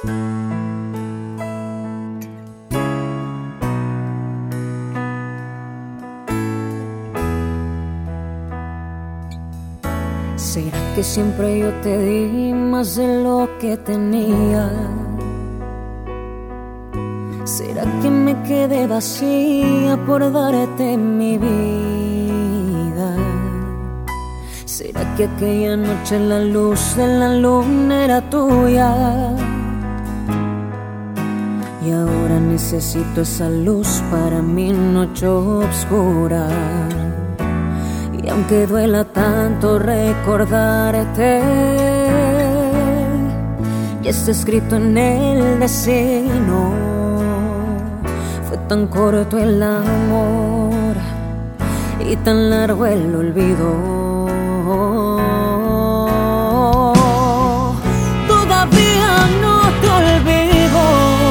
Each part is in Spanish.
¿Será que siempre yo te di más de lo que tenía? ¿Será que me quedé vacía por darte mi vida? ¿Será que aquella noche la luz de la luna era tuya? Y ahora necesito esa luz para mi noche oscura. Y aunque duela tanto recordarte, ya está escrito en el destino. Fue tan corto el amor y tan largo el olvido. Todavía no te olvido,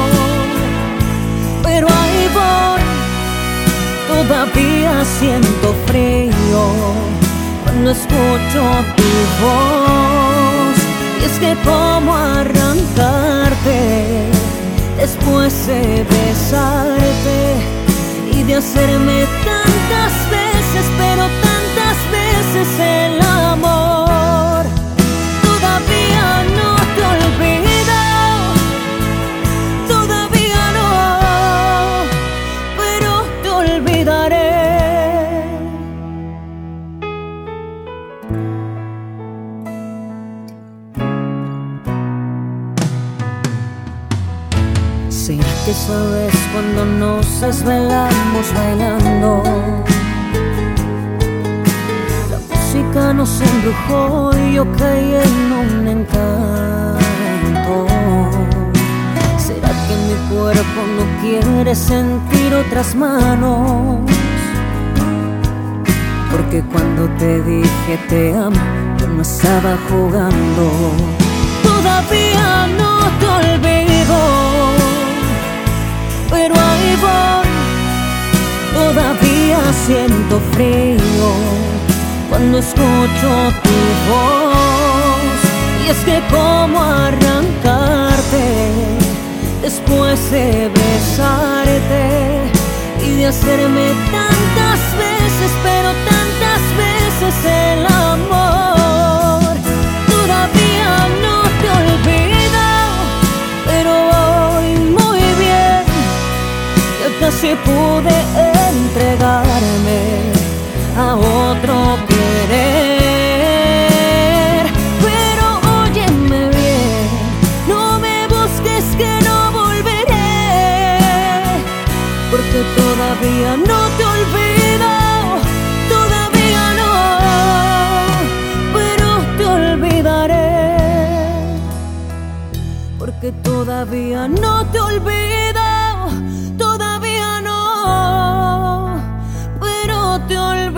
pero ahí voy. Todavía siento frío cuando escucho tu voz. Y es que cómo arrancarte después de besarte y de hacerme tantas veces, pero tantas veces el amor. Todavía no te olvido, todavía no, pero te olvidaré. ¿Será que sabes cuando nos desvelamos bailando? La música nos embrujó y yo caí en un encanto. ¿Será que mi cuerpo no quiere sentir otras manos? Porque cuando te dije te amo, yo no estaba jugando. Todavía no te olvido, pero ahí voy. Todavía siento frío cuando escucho tu voz. Y es que cómo arrancarte después de besarte y de hacerme tantas veces, pero tantas veces el amor. Todavía no te olvido, pero voy muy bien. Casi pude entregarme a otro querer. Pero óyeme bien, no me busques que no volveré, porque todavía no te olvido, todavía no, pero te olvidaré, porque todavía no te olvido, todavía no, pero te olvidaré.